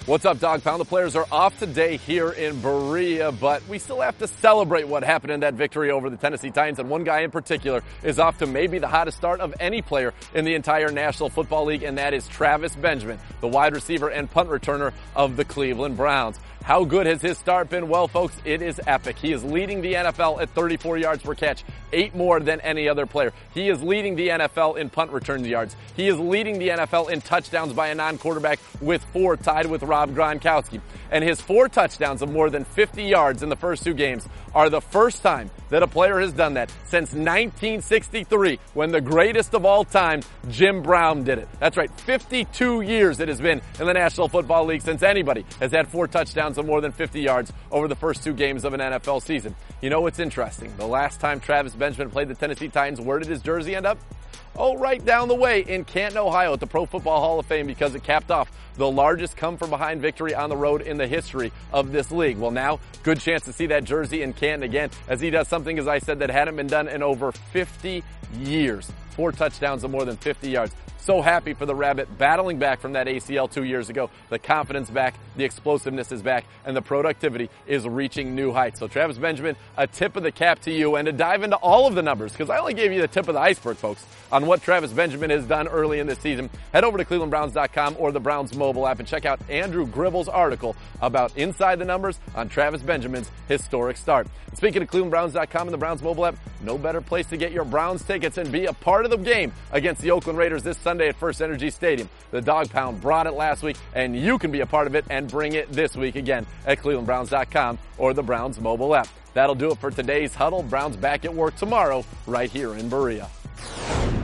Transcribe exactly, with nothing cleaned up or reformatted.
What's up, Dog Pound? The players are off today here in Berea, but we still have to celebrate what happened in that victory over the Tennessee Titans, and one guy in particular is off to maybe the hottest start of any player in the entire National Football League, and that is Travis Benjamin, the wide receiver and punt returner of the Cleveland Browns. How good has his start been? Well, folks, it is epic. He is leading the N F L at thirty-four yards per catch, eight more than any other player. He is leading the N F L in punt return yards. He is leading the N F L in touchdowns by a non-quarterback with four, tied with Rob Gronkowski. And his four touchdowns of more than fifty yards in the first two games are the first time that a player has done that since nineteen sixty-three, when the greatest of all time, Jim Brown, did it. That's right, fifty-two years it has been in the National Football League since anybody has had four touchdowns of more than fifty yards over the first two games of an N F L season. You know what's interesting? The last time Travis Benjamin played the Tennessee Titans, where did his jersey end up? Oh, right down the way in Canton, Ohio at the Pro Football Hall of Fame, because it capped off the largest come-from-behind victory on the road in the history of this league. Well, now, good chance to see that jersey in Canton again as he does something, as I said, that hadn't been done in over fifty years. Four touchdowns of more than fifty yards. So happy for the Rabbit, battling back from that A C L two years ago. The confidence back, the explosiveness is back, and the productivity is reaching new heights. So Travis Benjamin, a tip of the cap to you. And to dive into all of the numbers, because I only gave you the tip of the iceberg, folks, on what Travis Benjamin has done early in this season, head over to Cleveland Browns dot com or the Browns mobile app and check out Andrew Gribble's article about inside the numbers on Travis Benjamin's historic start. And speaking of Cleveland Browns dot com and the Browns mobile app, no better place to get your Browns tickets and be a part of the game against the Oakland Raiders this Sunday at First Energy Stadium. The Dog Pound brought it last week, and you can be a part of it and bring it this week again at Cleveland Browns dot com or the Browns mobile app. That'll do it for today's huddle. Browns back at work tomorrow right here in Berea.